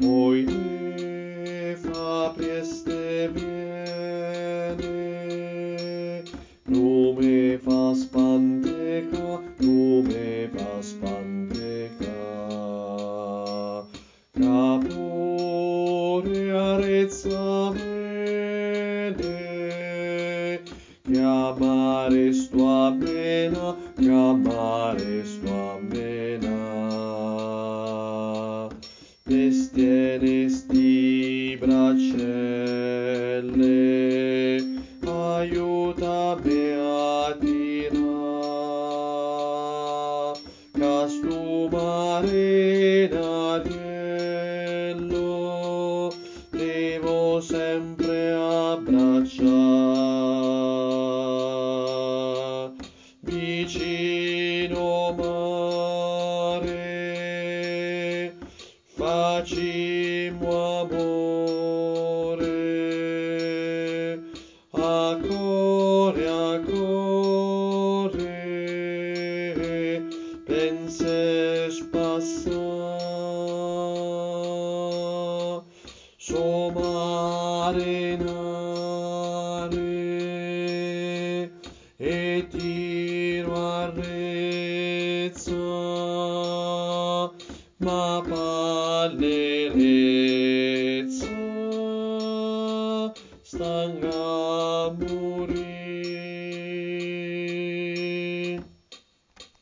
poi ne fa prieste viene, lume fa spanteca, lume fa spanteca, capore arezza vede, chiamare sto amena, chiamare sto amena. Testiene sti braccelle, aiutami a tirare, castumare in ariello, devo sempre abbracciare, vicino mare, facimo amore, a cuore, penses passar, so marinare, e tiro arrezza, ma pallerezza stanga